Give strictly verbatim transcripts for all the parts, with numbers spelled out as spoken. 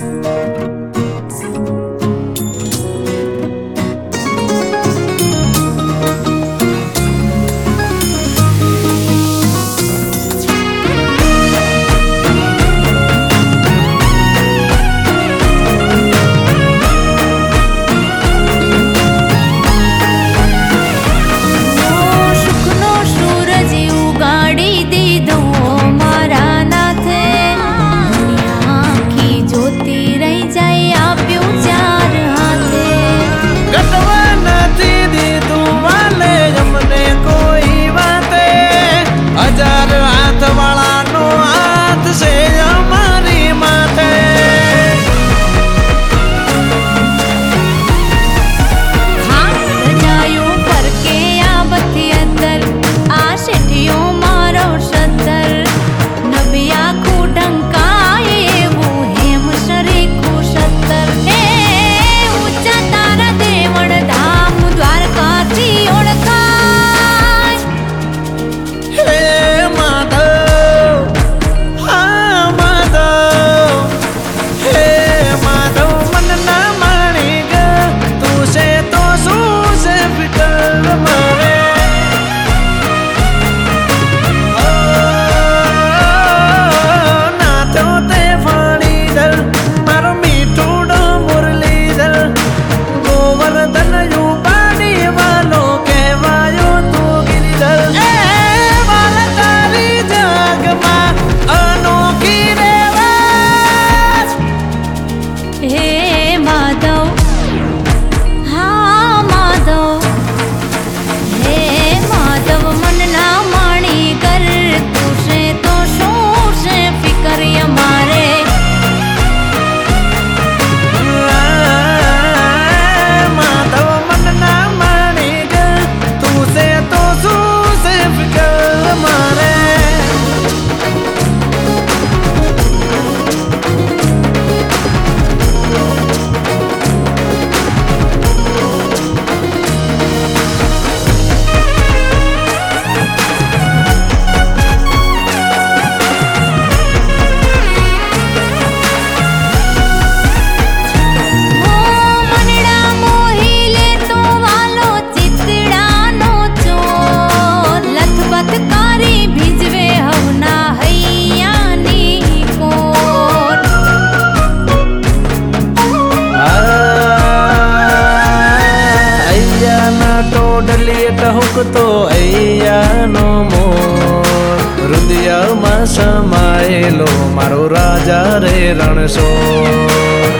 તો અૈયાનો મોર હૃદયમાં સમાયેલો મારો રાજા રે રણછોડ.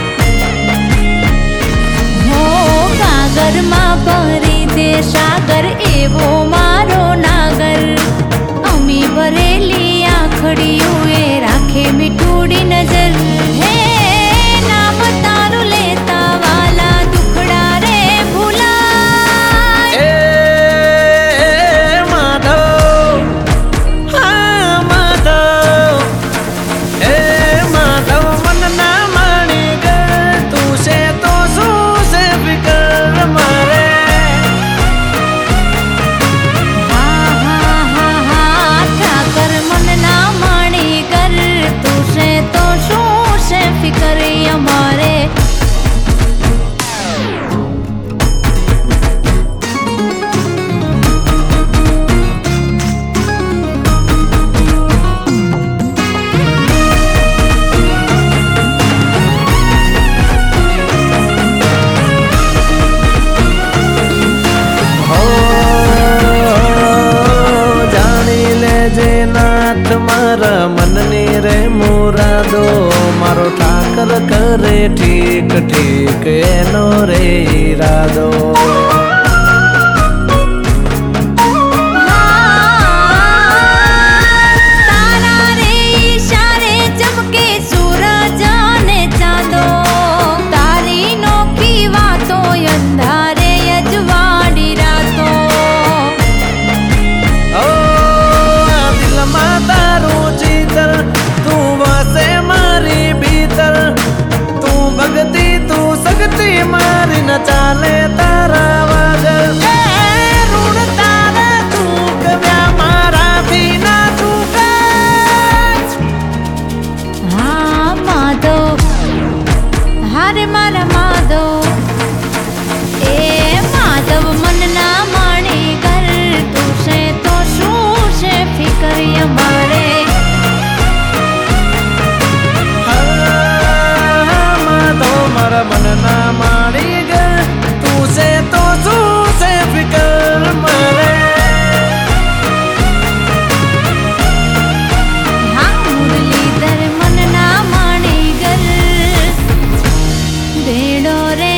હો કાગરમાં ભરી દે સાગર એવો મારો નાગર, અમી ભરેલી આંખડીયું એ રાખે મીઠુડી નજર. હે નામ તારું લેતા વાલા દુખડા રે ભૂલાય. એ માધવ, હા માધવ, એ માધવ મનના માણિક તું છે તો શું છે ફિકર મારે. હા હા હા હા ઠાકર મનના માણી કર, તું છે તો શું છે ફિકર અમારે. મારા મનની રે મુરાદો મારો ઠાકર કરે ઠીક ઠીક એનો રે ઈરાદો. તારા રે ઈશારે ચમકે સૂરજ અને ચાંદો, તારી નોખી વાતો અંધારે અજવાળી રાતો. તારું ચિત્ર તું વસે મારી ભીતર, તું ભગતી તું શક્તિ મારી ન ચાલે તારા અમારે માધો મારા મનના માળી ગર તું છે તો શું છે ફિકર મારે હા મુરલીધર મનના માણીગર ભેડો રે